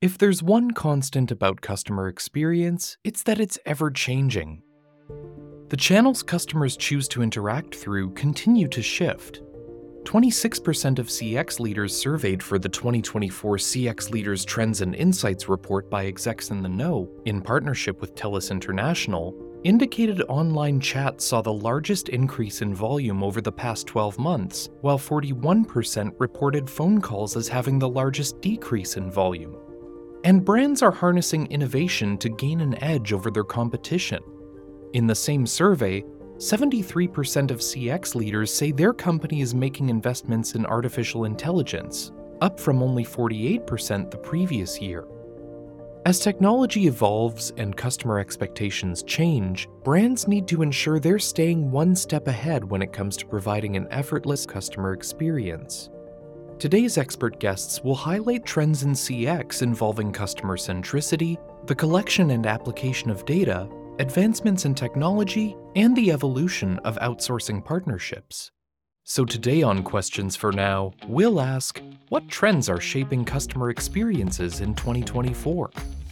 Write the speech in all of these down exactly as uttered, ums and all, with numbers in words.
If there's one constant about customer experience, it's that it's ever-changing. The channels customers choose to interact through continue to shift. twenty-six percent of C X leaders surveyed for the twenty twenty-four C X Leaders Trends and Insights report by Execs in the Know, in partnership with TELUS International, indicated online chat saw the largest increase in volume over the past twelve months, while forty-one percent reported phone calls as having the largest decrease in volume. And brands are harnessing innovation to gain an edge over their competition. In the same survey, seventy-three percent of C X leaders say their company is making investments in artificial intelligence, up from only forty-eight percent the previous year. As technology evolves and customer expectations change, brands need to ensure they're staying one step ahead when it comes to providing an effortless customer experience. Today's expert guests will highlight trends in C X involving customer centricity, the collection and application of data, advancements in technology, and the evolution of outsourcing partnerships. So today on Questions for Now, we'll ask, what trends are shaping customer experiences in twenty twenty-four?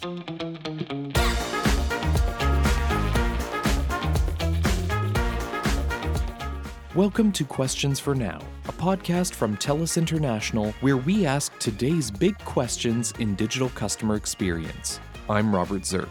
Welcome to Questions for Now, a podcast from TELUS International where we ask today's big questions in digital customer experience. I'm Robert Zirk.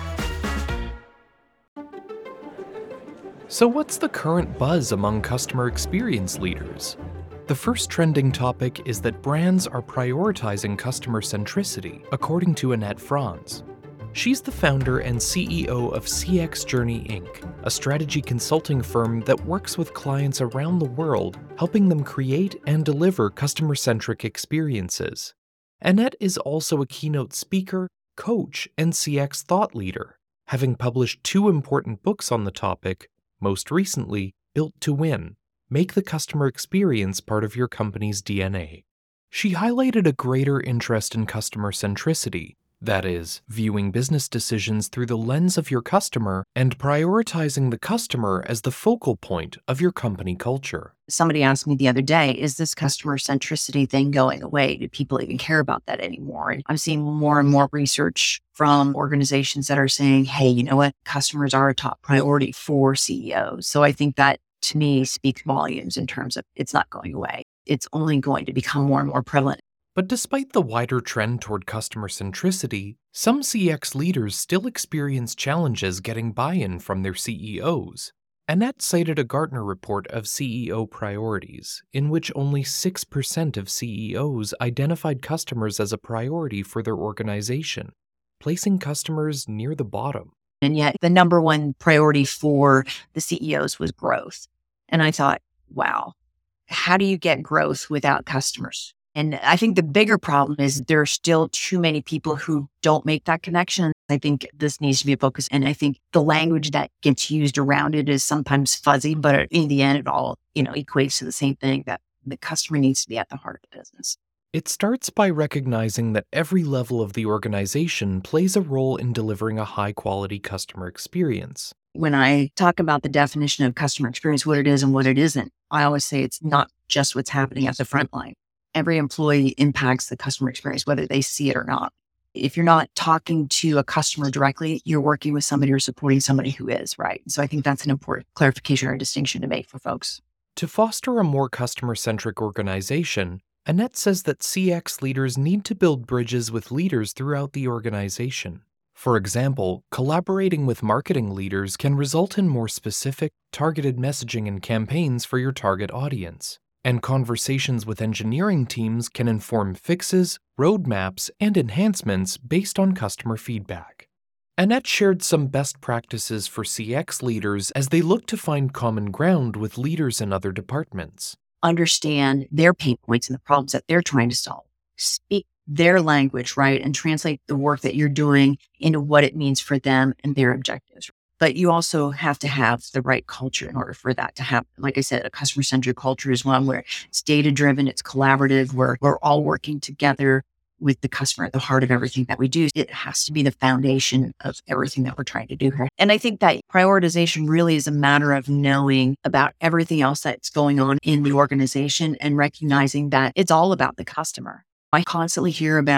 So what's the current buzz among customer experience leaders? The first trending topic is that brands are prioritizing customer centricity, according to Annette Franz. She's the founder and C E O of C X Journey Incorporated, a strategy consulting firm that works with clients around the world, helping them create and deliver customer-centric experiences. Annette is also a keynote speaker, coach, and C X thought leader, having published two important books on the topic, most recently, Built to Win, Make the Customer Experience Part of Your Company's D N A. She highlighted a greater interest in customer centricity, that is, viewing business decisions through the lens of your customer and prioritizing the customer as the focal point of your company culture. Somebody asked me the other day, is this customer centricity thing going away? Do people even care about that anymore? And I'm seeing more and more research from organizations that are saying, hey, you know what? Customers are a top priority for C E Os. So I think that, to me, speaks volumes in terms of it's not going away. It's only going to become more and more prevalent. But despite the wider trend toward customer centricity, some C X leaders still experience challenges getting buy-in from their C E Os. Annette cited a Gartner report of C E O priorities, in which only six percent of C E Os identified customers as a priority for their organization, placing customers near the bottom. And yet the number one priority for the C E Os was growth. And I thought, wow, how do you get growth without customers? And I think the bigger problem is there are still too many people who don't make that connection. I think this needs to be a focus. And I think the language that gets used around it is sometimes fuzzy, but in the end, it all, you know, equates to the same thing, that the customer needs to be at the heart of the business. It starts by recognizing that every level of the organization plays a role in delivering a high-quality customer experience. When I talk about the definition of customer experience, what it is and what it isn't, I always say it's not just what's happening at the front line. Every employee impacts the customer experience, whether they see it or not. If you're not talking to a customer directly, you're working with somebody or supporting somebody who is, right? So I think that's an important clarification or distinction to make for folks. To foster a more customer-centric organization, Annette says that C X leaders need to build bridges with leaders throughout the organization. For example, collaborating with marketing leaders can result in more specific, targeted messaging and campaigns for your target audience. And conversations with engineering teams can inform fixes, roadmaps, and enhancements based on customer feedback. Annette shared some best practices for C X leaders as they look to find common ground with leaders in other departments. Understand their pain points and the problems that they're trying to solve. Speak their language, right? And translate the work that you're doing into what it means for them and their objectives. But you also have to have the right culture in order for that to happen. Like I said, a customer-centric culture is one where it's data-driven, it's collaborative, where we're all working together with the customer at the heart of everything that we do. It has to be the foundation of everything that we're trying to do here. And I think that prioritization really is a matter of knowing about everything else that's going on in the organization and recognizing that it's all about the customer. I constantly hear about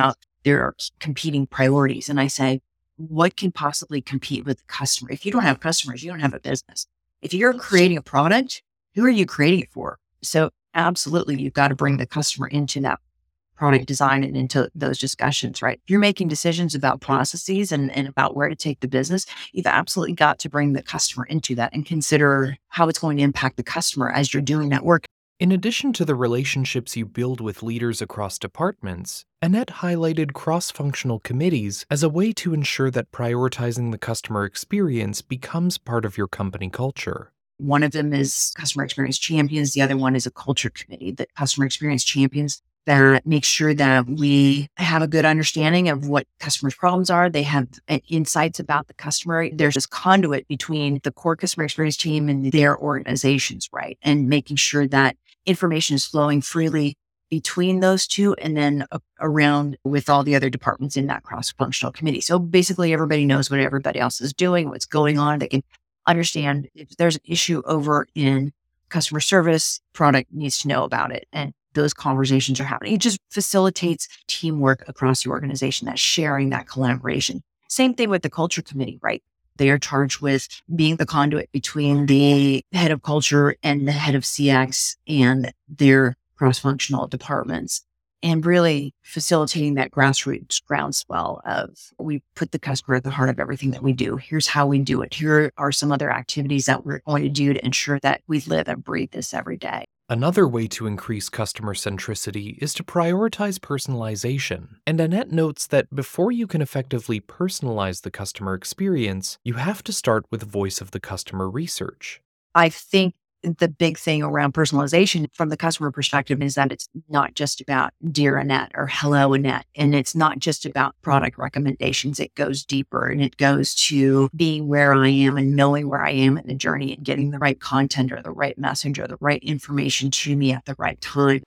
there are competing priorities. And I say, what can possibly compete with the customer? If you don't have customers, you don't have a business. If you're creating a product, who are you creating it for? So absolutely, you've got to bring the customer into that product design and into those discussions, right? If you're making decisions about processes and, and about where to take the business, you've absolutely got to bring the customer into that and consider how it's going to impact the customer as you're doing that work. In addition to the relationships you build with leaders across departments, Annette highlighted cross-functional committees as a way to ensure that prioritizing the customer experience becomes part of your company culture. One of them is customer experience champions. The other one is a culture committee, that customer experience champions that make sure that we have a good understanding of what customers' problems are. They have insights about the customer. There's this conduit between the core customer experience team and their organizations, right? And making sure that information is flowing freely between those two and then uh, around with all the other departments in that cross-functional committee. So basically everybody knows what everybody else is doing, what's going on. They can understand if there's an issue over in customer service, product needs to know about it. And those conversations are happening. It just facilitates teamwork across the organization, that sharing, that collaboration. Same thing with the culture committee, right? They are charged with being the conduit between the head of culture and the head of C X and their cross-functional departments, and really facilitating that grassroots groundswell of we put the customer at the heart of everything that we do. Here's how we do it. Here are some other activities that we're going to do to ensure that we live and breathe this every day. Another way to increase customer centricity is to prioritize personalization. And Annette notes that before you can effectively personalize the customer experience, you have to start with voice of the customer research. I think the big thing around personalization from the customer perspective is that it's not just about Dear Annette or Hello Annette. And it's not just about product recommendations. It goes deeper and it goes to being where I am and knowing where I am in the journey and getting the right content or the right message or the right information to me at the right time.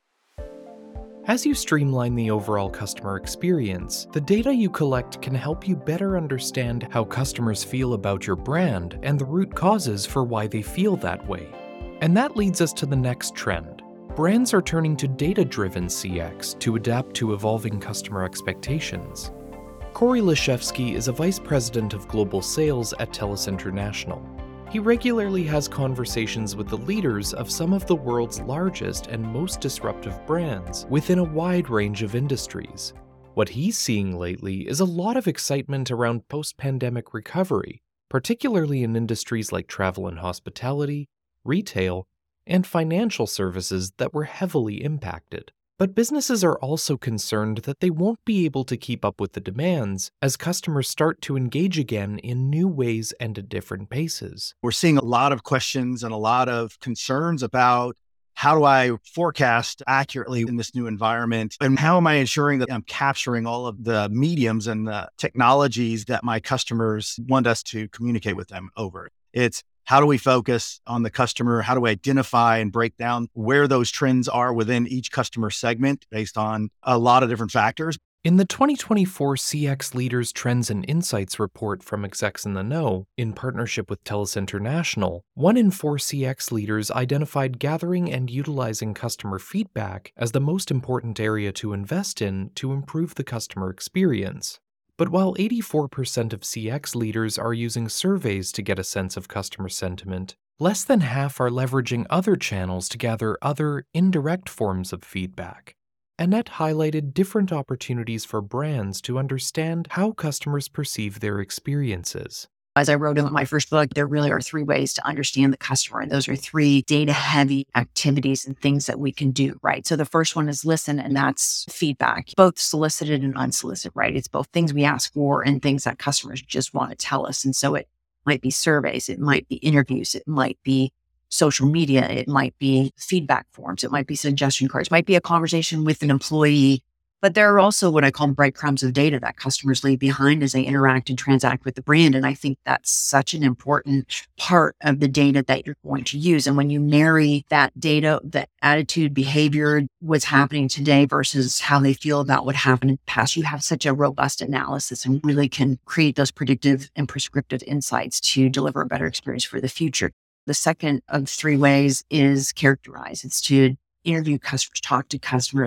As you streamline the overall customer experience, the data you collect can help you better understand how customers feel about your brand and the root causes for why they feel that way. And that leads us to the next trend. Brands are turning to data-driven C X to adapt to evolving customer expectations. Corey Leshevsky is a vice president of global sales at TELUS International. He regularly has conversations with the leaders of some of the world's largest and most disruptive brands within a wide range of industries. What he's seeing lately is a lot of excitement around post-pandemic recovery, particularly in industries like travel and hospitality, retail, and financial services that were heavily impacted. But businesses are also concerned that they won't be able to keep up with the demands as customers start to engage again in new ways and at different paces. We're seeing a lot of questions and a lot of concerns about how do I forecast accurately in this new environment? And how am I ensuring that I'm capturing all of the mediums and the technologies that my customers want us to communicate with them over? It's how do we focus on the customer? How do we identify and break down where those trends are within each customer segment based on a lot of different factors? In the twenty twenty-four C X Leaders Trends and Insights report from Execs in the Know, in partnership with TELUS International, one in four C X leaders identified gathering and utilizing customer feedback as the most important area to invest in to improve the customer experience. But while eighty-four percent of C X leaders are using surveys to get a sense of customer sentiment, less than half are leveraging other channels to gather other, indirect forms of feedback. Annette highlighted different opportunities for brands to understand how customers perceive their experiences. As I wrote in my first book, there really are three ways to understand the customer. And those are three data-heavy activities and things that we can do, right? So the first one is listen, and that's feedback, both solicited and unsolicited, right? It's both things we ask for and things that customers just want to tell us. And so it might be surveys, it might be interviews, it might be social media, it might be feedback forms, it might be suggestion cards, it might be a conversation with an employee. But there are also what I call breadcrumbs of data that customers leave behind as they interact and transact with the brand. And I think that's such an important part of the data that you're going to use. And when you marry that data, that attitude, behavior, what's happening today versus how they feel about what happened in the past, you have such a robust analysis and really can create those predictive and prescriptive insights to deliver a better experience for the future. The second of three ways is characterize. It's to interview customers, talk to customers,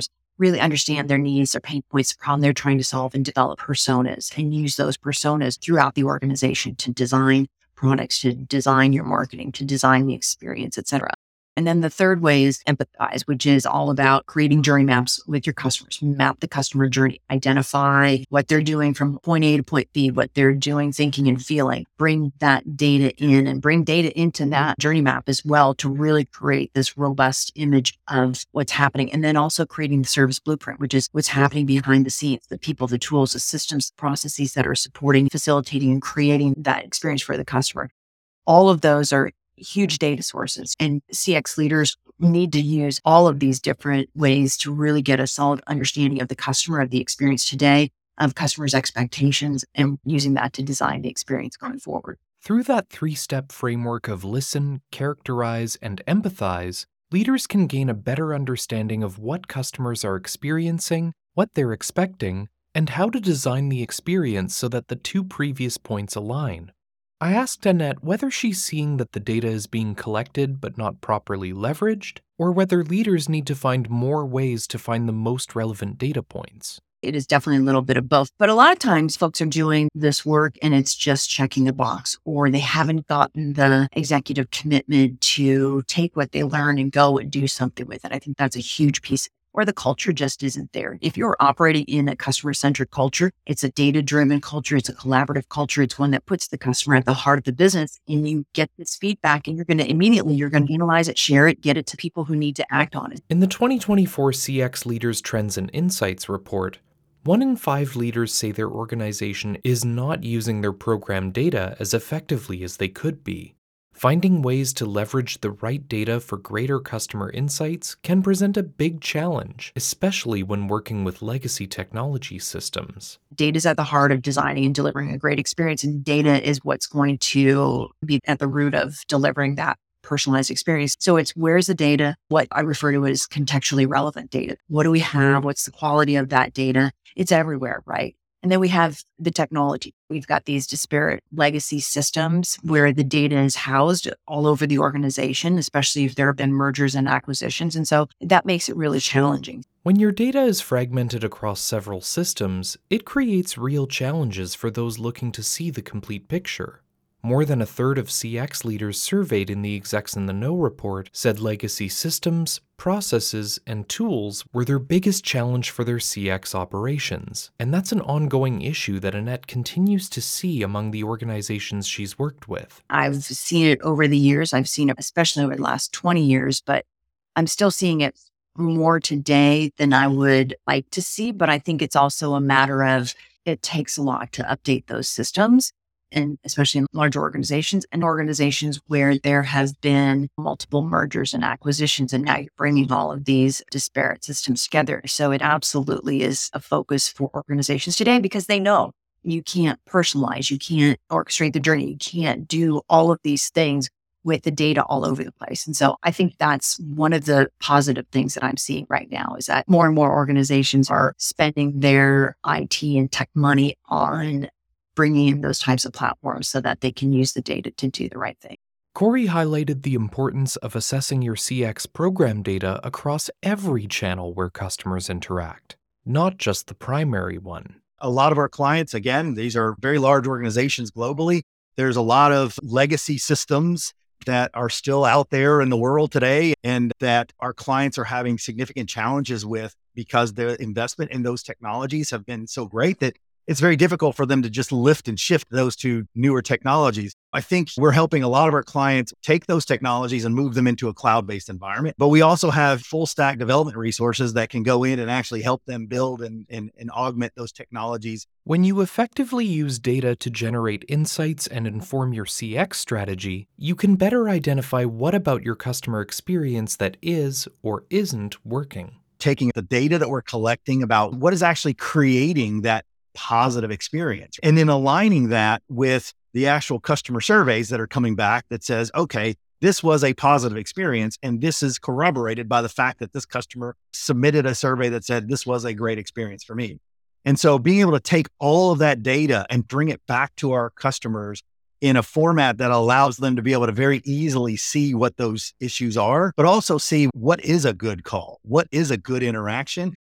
really understand their needs, their pain points, the problem they're trying to solve, and develop personas and use those personas throughout the organization to design products, to design your marketing, to design the experience, et cetera. And then the third way is empathize, which is all about creating journey maps with your customers. Map the customer journey, identify what they're doing from point A to point B, what they're doing, thinking, and feeling. Bring that data in and bring data into that journey map as well to really create this robust image of what's happening. And then also creating the service blueprint, which is what's happening behind the scenes, the people, the tools, the systems, the processes that are supporting, facilitating, and creating that experience for the customer. All of those are huge data sources, and C X leaders need to use all of these different ways to really get a solid understanding of the customer, of the experience today, of customers' expectations, and using that to design the experience going forward. Through that three-step framework of listen, characterize, and empathize, leaders can gain a better understanding of what customers are experiencing, what they're expecting, and how to design the experience so that the two previous points align. I asked Annette whether she's seeing that the data is being collected but not properly leveraged, or whether leaders need to find more ways to find the most relevant data points. It is definitely a little bit of both. But a lot of times folks are doing this work and it's just checking the box, or they haven't gotten the executive commitment to take what they learn and go and do something with it. I think that's a huge piece. Or the culture just isn't there. If you're operating in a customer-centric culture, it's a data-driven culture, it's a collaborative culture, it's one that puts the customer at the heart of the business, and you get this feedback and you're going to immediately, you're going to analyze it, share it, get it to people who need to act on it. In the twenty twenty-four C X Leaders Trends and Insights report, one in five leaders say their organization is not using their program data as effectively as they could be. Finding ways to leverage the right data for greater customer insights can present a big challenge, especially when working with legacy technology systems. Data is at the heart of designing and delivering a great experience, and data is what's going to be at the root of delivering that personalized experience. So it's where's the data, what I refer to as contextually relevant data. What do we have? What's the quality of that data? It's everywhere, right? And then we have the technology. We've got these disparate legacy systems where the data is housed all over the organization, especially if there have been mergers and acquisitions. And so that makes it really challenging. When your data is fragmented across several systems, it creates real challenges for those looking to see the complete picture. More than a third of C X leaders surveyed in the Execs in the Know report said legacy systems, processes, and tools were their biggest challenge for their C X operations. And that's an ongoing issue that Annette continues to see among the organizations she's worked with. I've seen it over the years. I've seen it especially over the last twenty years, but I'm still seeing it more today than I would like to see. But I think it's also a matter of it takes a lot to update those systems, and especially in large organizations and organizations where there have been multiple mergers and acquisitions, and now you're bringing all of these disparate systems together. So it absolutely is a focus for organizations today because they know you can't personalize, you can't orchestrate the journey, you can't do all of these things with the data all over the place. And so I think that's one of the positive things that I'm seeing right now is that more and more organizations are spending their I T and tech money on bringing in those types of platforms so that they can use the data to do the right thing. Corey highlighted the importance of assessing your C X program data across every channel where customers interact, not just the primary one. A lot of our clients, again, these are very large organizations globally. There's a lot of legacy systems that are still out there in the world today and that our clients are having significant challenges with because the investment in those technologies have been so great that it's very difficult for them to just lift and shift those to newer technologies. I think we're helping a lot of our clients take those technologies and move them into a cloud-based environment. But we also have full stack development resources that can go in and actually help them build and, and, and augment those technologies. When you effectively use data to generate insights and inform your C X strategy, you can better identify what about your customer experience that is or isn't working. Taking the data that we're collecting about what is actually creating that positive experience. And then aligning that with the actual customer surveys that are coming back that says, okay, this was a positive experience. And this is corroborated by the fact that this customer submitted a survey that said, this was a great experience for me. And so being able to take all of that data and bring it back to our customers in a format that allows them to be able to very easily see what those issues are, but also see what is a good call, what is a good interaction,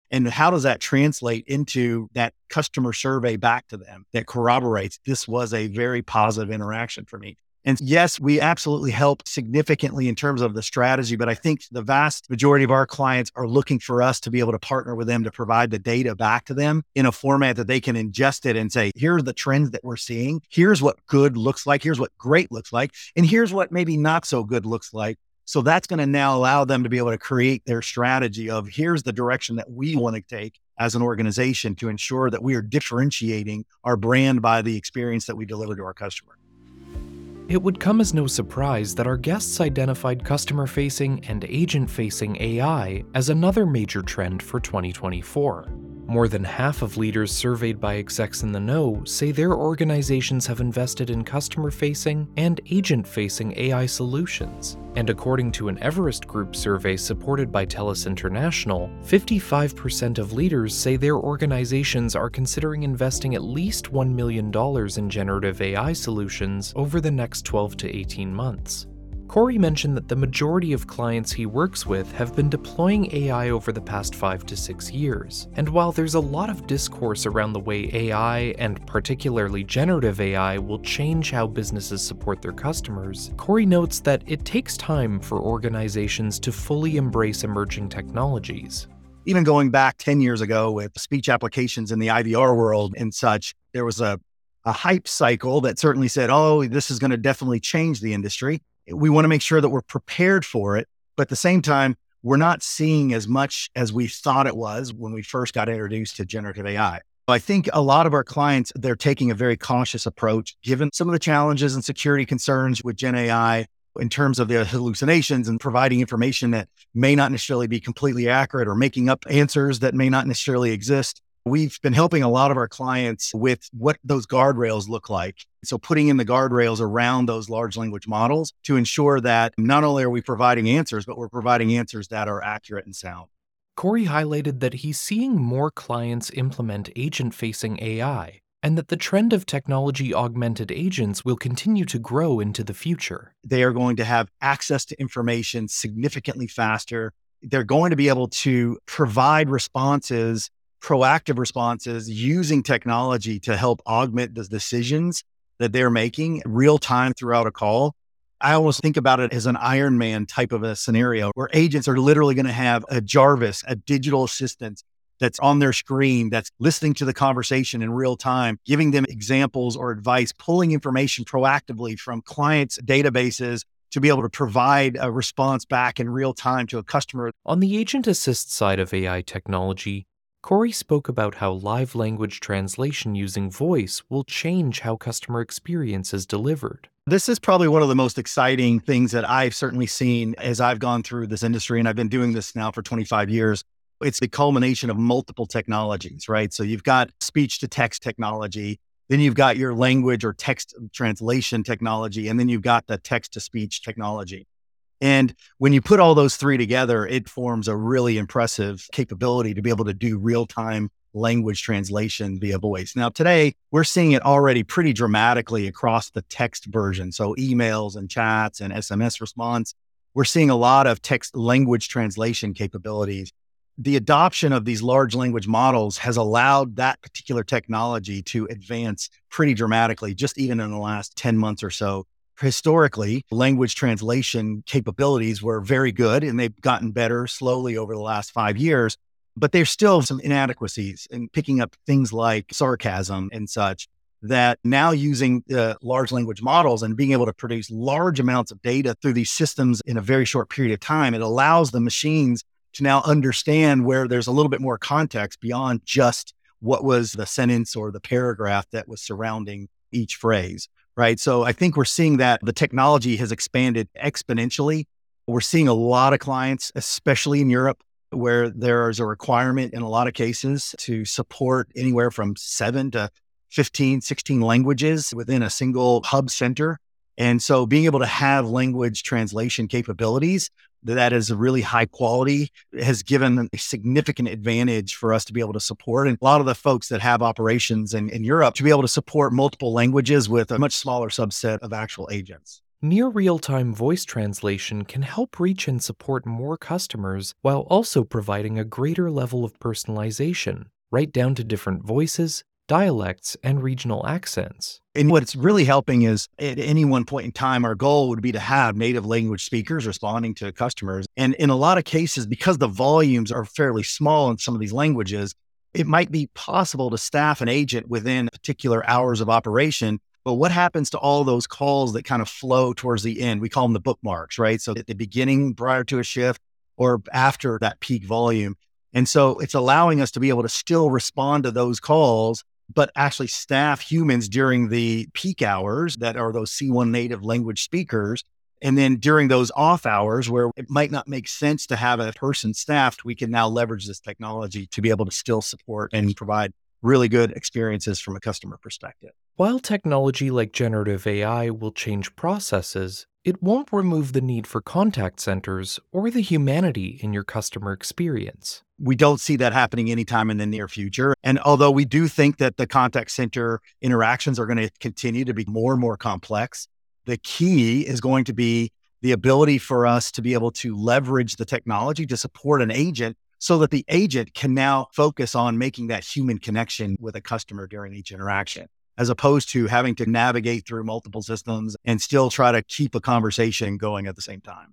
And how does that translate into that customer survey back to them that corroborates this was a very positive interaction for me? And yes, we absolutely help significantly in terms of the strategy, but I think the vast majority of our clients are looking for us to be able to partner with them to provide the data back to them in a format that they can ingest it and say, here are the trends that we're seeing. Here's what good looks like. Here's what great looks like. And here's what maybe not so good looks like. So that's going to now allow them to be able to create their strategy of here's the direction that we want to take as an organization to ensure that we are differentiating our brand by the experience that we deliver to our customer. It would come as no surprise that our guests identified customer-facing and agent-facing A I as another major trend for twenty twenty-four. More than half of leaders surveyed by Execs in the Know say their organizations have invested in customer-facing and agent-facing A I solutions. And according to an Everest Group survey supported by TELUS International, fifty-five percent of leaders say their organizations are considering investing at least one million dollars in generative A I solutions over the next twelve to eighteen months. Corey mentioned that the majority of clients he works with have been deploying A I over the past five to six years. And while there's a lot of discourse around the way A I, and particularly generative A I, will change how businesses support their customers, Corey notes that it takes time for organizations to fully embrace emerging technologies. Even going back ten years ago with speech applications in the I V R world and such, there was a, a hype cycle that certainly said, oh, this is going to definitely change the industry. We want to make sure that we're prepared for it, but at the same time, we're not seeing as much as we thought it was when we first got introduced to generative A I. I think a lot of our clients, they're taking a very cautious approach, given some of the challenges and security concerns with Gen A I in terms of the hallucinations and providing information that may not necessarily be completely accurate or making up answers that may not necessarily exist. We've been helping a lot of our clients with what those guardrails look like. So putting in the guardrails around those large language models to ensure that not only are we providing answers, but we're providing answers that are accurate and sound. Corey highlighted that he's seeing more clients implement agent-facing A I, and that the trend of technology-augmented agents will continue to grow into the future. They are going to have access to information significantly faster. They're going to be able to provide responses, proactive responses using technology to help augment the decisions that they're making real time throughout a call. I almost think about it as an Iron Man type of a scenario where agents are literally going to have a Jarvis, a digital assistant that's on their screen, that's listening to the conversation in real time, giving them examples or advice, pulling information proactively from clients' databases to be able to provide a response back in real time to a customer. On the agent assist side of A I technology, Corey spoke about how live language translation using voice will change how customer experience is delivered. This is probably one of the most exciting things that I've certainly seen as I've gone through this industry, and I've been doing this now for twenty-five years. It's the culmination of multiple technologies, right? So you've got speech to text technology, then you've got your language or text translation technology, and then you've got the text to speech technology. And when you put all those three together, it forms a really impressive capability to be able to do real-time language translation via voice. Now, today, we're seeing it already pretty dramatically across the text version. So emails and chats and S M S response, we're seeing a lot of text language translation capabilities. The adoption of these large language models has allowed that particular technology to advance pretty dramatically, just even in the last ten months or so. Historically, language translation capabilities were very good and they've gotten better slowly over the last five years, but there's still some inadequacies in picking up things like sarcasm and such that now using uh, large language models and being able to produce large amounts of data through these systems in a very short period of time, it allows the machines to now understand where there's a little bit more context beyond just what was the sentence or the paragraph that was surrounding each phrase. Right. So I think we're seeing that the technology has expanded exponentially. We're seeing a lot of clients, especially in Europe, where there is a requirement in a lot of cases to support anywhere from seven to fifteen, sixteen languages within a single hub center. And so being able to have language translation capabilities that is a really high quality has given a significant advantage for us to be able to support. And a lot of the folks that have operations in, in Europe to be able to support multiple languages with a much smaller subset of actual agents. Near real-time voice translation can help reach and support more customers while also providing a greater level of personalization, right down to different voices, dialects, and regional accents. And what it's really helping is at any one point in time, our goal would be to have native language speakers responding to customers. And in a lot of cases, because the volumes are fairly small in some of these languages, it might be possible to staff an agent within particular hours of operation. But what happens to all those calls that kind of flow towards the end? We call them the bookmarks, right? So at the beginning, prior to a shift, or after that peak volume. And so it's allowing us to be able to still respond to those calls, but actually staff humans during the peak hours that are those C one native language speakers. And then during those off hours where it might not make sense to have a person staffed, we can now leverage this technology to be able to still support and provide really good experiences from a customer perspective. While technology like generative A I will change processes, it won't remove the need for contact centers or the humanity in your customer experience. We don't see that happening anytime in the near future. And although we do think that the contact center interactions are going to continue to be more and more complex, the key is going to be the ability for us to be able to leverage the technology to support an agent so that the agent can now focus on making that human connection with a customer during each interaction, as opposed to having to navigate through multiple systems and still try to keep a conversation going at the same time.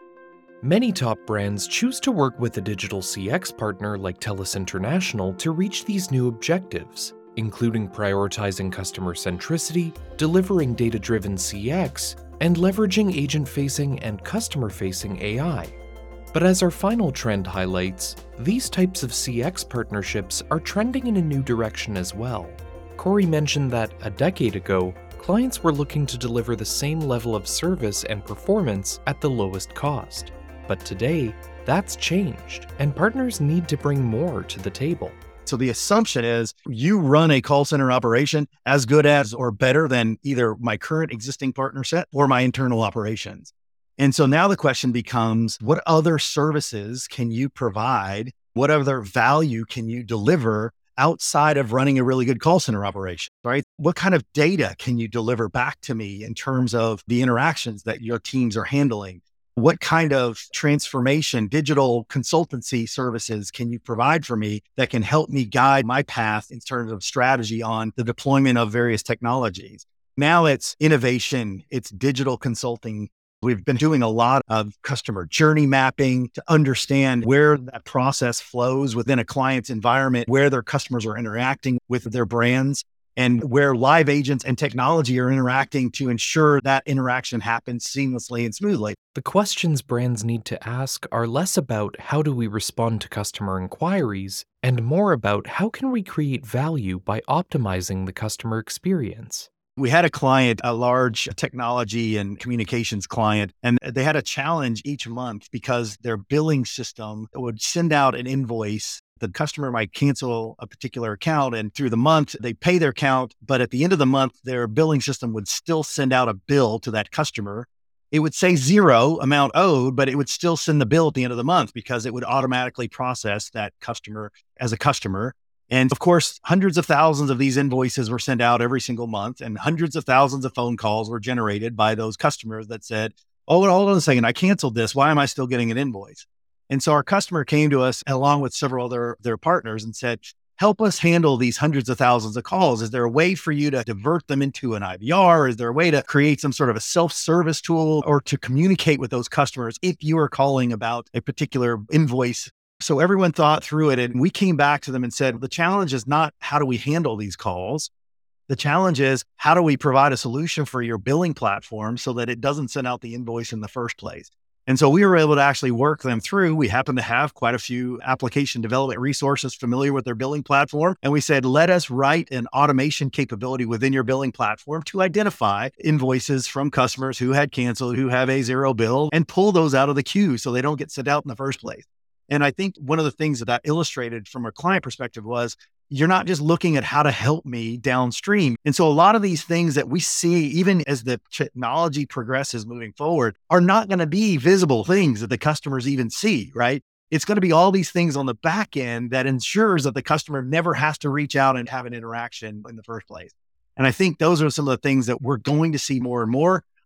Many top brands choose to work with a digital C X partner like TELUS International to reach these new objectives, including prioritizing customer centricity, delivering data-driven C X, and leveraging agent-facing and customer-facing A I. But as our final trend highlights, these types of C X partnerships are trending in a new direction as well. Corey mentioned that a decade ago, clients were looking to deliver the same level of service and performance at the lowest cost. But today, that's changed, and partners need to bring more to the table. So the assumption is you run a call center operation as good as or better than either my current existing partner set or my internal operations. And so now the question becomes, what other services can you provide? What other value can you deliver outside of running a really good call center operation, right? What kind of data can you deliver back to me in terms of the interactions that your teams are handling? What kind of transformation, digital consultancy services can you provide for me that can help me guide my path in terms of strategy on the deployment of various technologies? Now it's innovation, it's digital consulting. We've been doing a lot of customer journey mapping to understand where that process flows within a client's environment, where their customers are interacting with their brands, and where live agents and technology are interacting to ensure that interaction happens seamlessly and smoothly. The questions brands need to ask are less about how do we respond to customer inquiries and more about how can we create value by optimizing the customer experience. We had a client, a large technology and communications client, and they had a challenge each month because their billing system would send out an invoice. The customer might cancel a particular account, and through the month, they pay their account. But at the end of the month, their billing system would still send out a bill to that customer. It would say zero amount owed, but it would still send the bill at the end of the month because it would automatically process that customer as a customer. And of course, hundreds of thousands of these invoices were sent out every single month, and hundreds of thousands of phone calls were generated by those customers that said, oh, hold on a second, I canceled this. Why am I still getting an invoice? And so our customer came to us along with several other their partners and said, help us handle these hundreds of thousands of calls. Is there a way for you to divert them into an I V R? Is there a way to create some sort of a self-service tool or to communicate with those customers if you are calling about a particular invoice? So everyone thought through it, and we came back to them and said, the challenge is not how do we handle these calls? The challenge is how do we provide a solution for your billing platform so that it doesn't send out the invoice in the first place? And so we were able to actually work them through. We happen to have quite a few application development resources familiar with their billing platform. And we said, let us write an automation capability within your billing platform to identify invoices from customers who had canceled, who have a zero bill, and pull those out of the queue so they don't get sent out in the first place. And I think one of the things that that illustrated from a client perspective was you're not just looking at how to help me downstream. And so a lot of these things that we see, even as the technology progresses moving forward, are not going to be visible things that the customers even see, right? It's going to be all these things on the back end that ensures that the customer never has to reach out and have an interaction in the first place. And I think those are some of the things that we're going to see more and more.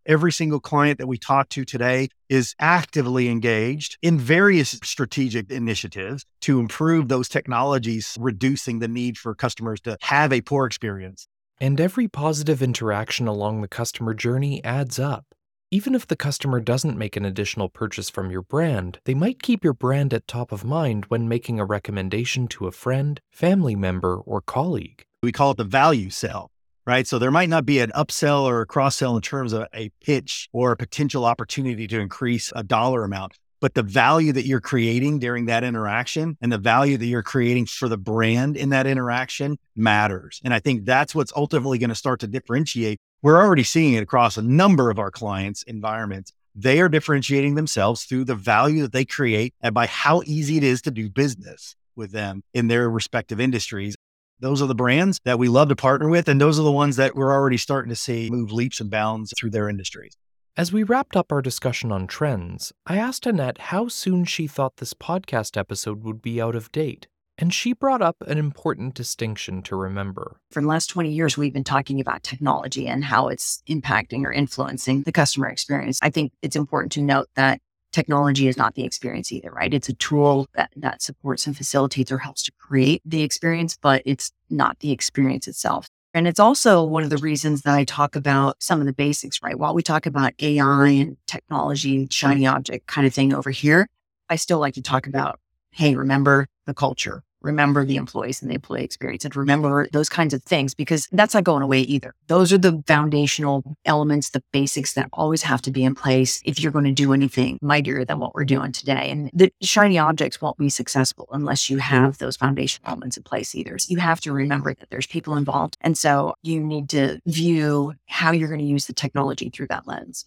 Every single client that we talk to today is actively engaged in various strategic initiatives to improve those technologies, reducing the need for customers to have a poor experience. And every positive interaction along the customer journey adds up. Even if the customer doesn't make an additional purchase from your brand, they might keep your brand at top of mind when making a recommendation to a friend, family member, or colleague. We call it the value sell, right? So there might not be an upsell or a cross-sell in terms of a pitch or a potential opportunity to increase a dollar amount, but the value that you're creating during that interaction and the value that you're creating for the brand in that interaction matters. And I think that's what's ultimately going to start to differentiate. We're already seeing it across a number of our clients' environments. They are differentiating themselves through the value that they create and by how easy it is to do business with them in their respective industries. Those are the brands that we love to partner with, and those are the ones that we're already starting to see move leaps and bounds through their industries. As we wrapped up our discussion on trends, I asked Annette how soon she thought this podcast episode would be out of date, and she brought up an important distinction to remember. For the last twenty years, we've been talking about technology and how it's impacting or influencing the customer experience. I think it's important to note that technology is not the experience either, right? It's a tool that, that supports and facilitates or helps to create the experience, but it's not the experience itself. And it's also one of the reasons that I talk about some of the basics, right? While we talk about A I and technology, shiny object kind of thing over here, I still like to talk about, hey, remember the culture, remember the employees and the employee experience, and remember those kinds of things, because that's not going away either. Those are the foundational elements, the basics that always have to be in place if you're going to do anything mightier than what we're doing today. And the shiny objects won't be successful unless you have those foundational elements in place either. So you have to remember that there's people involved. And so you need to view how you're going to use the technology through that lens.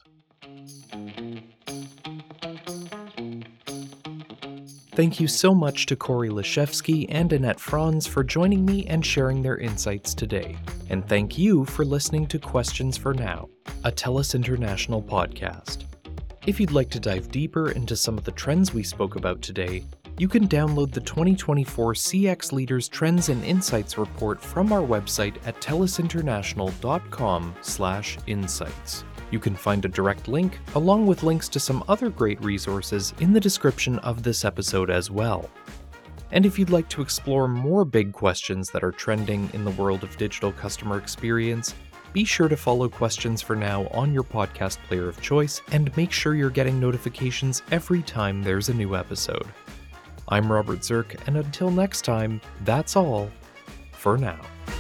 Thank you so much to Corey Leshevsky and Annette Franz for joining me and sharing their insights today. And thank you for listening to Questions for Now, a TELUS International podcast. If you'd like to dive deeper into some of the trends we spoke about today, you can download the twenty twenty-four C X Leaders Trends and Insights report from our website at telusinternational.com slash insights. You can find a direct link, along with links to some other great resources, in the description of this episode as well. And if you'd like to explore more big questions that are trending in the world of digital customer experience, be sure to follow Questions for Now on your podcast player of choice, and make sure you're getting notifications every time there's a new episode. I'm Robert Zirk, and until next time, that's all for now.